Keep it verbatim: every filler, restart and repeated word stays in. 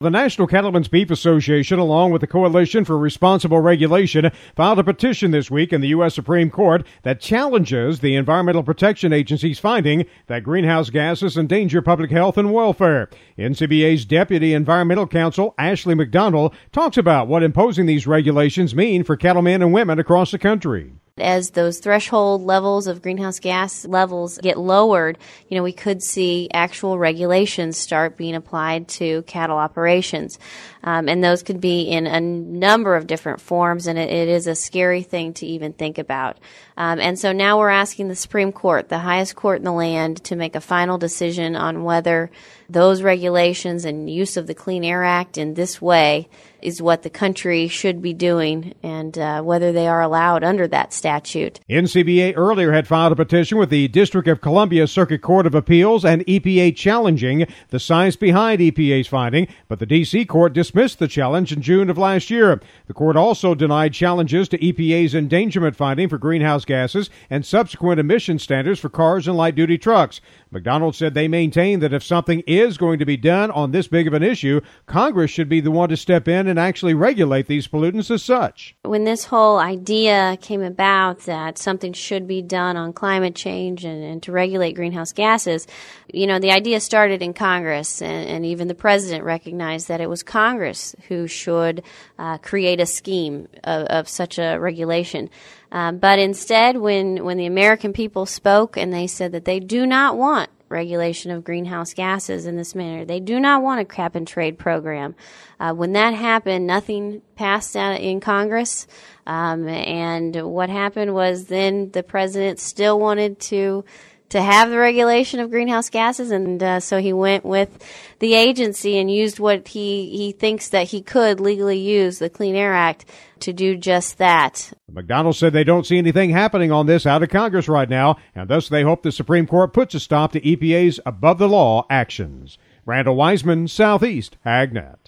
The National Cattlemen's Beef Association, along with the Coalition for Responsible Regulation, filed a petition this week in the U S Supreme Court that challenges the Environmental Protection Agency's finding that greenhouse gases endanger public health and welfare. N C B A's Deputy Environmental Counsel, Ashley McDonald, talks about what imposing these regulations mean for cattlemen and women across the country. As those threshold levels of greenhouse gas levels get lowered, you know, we could see actual regulations start being applied to cattle operations. Um, and those could be in a number of different forms, and it, it is a scary thing to even think about. Um, and so now we're asking the Supreme Court, the highest court in the land, to make a final decision on whether those regulations and use of the Clean Air Act in this way is what the country should be doing, and uh, whether they are allowed under that statute. N C B A earlier had filed a petition with the District of Columbia Circuit Court of Appeals and E P A challenging the science behind E P A's finding, but the D C court dismissed the challenge in June of last year. The court also denied challenges to E P A's endangerment finding for greenhouse gases and subsequent emission standards for cars and light-duty trucks. McDonald said they maintain that if something is going to be done on this big of an issue, Congress should be the one to step in and actually regulate these pollutants as such. When this whole idea came about that something should be done on climate change and, and to regulate greenhouse gases, you know, the idea started in Congress, and, and even the president recognized that it was Congress who should uh, create a scheme of, of such a regulation. Um, but instead, when, when the American people spoke and they said that they do not want regulation of greenhouse gases in this manner, they do not want a cap and trade program. Uh, when that happened, nothing passed out in Congress. Um, and what happened was then the president still wanted to to have the regulation of greenhouse gases, and uh, so he went with the agency and used what he, he thinks that he could legally use, the Clean Air Act, to do just that. McDonald said they don't see anything happening on this out of Congress right now, and thus they hope the Supreme Court puts a stop to E P A's above-the-law actions. Randall Wiseman, Southeast AgNet.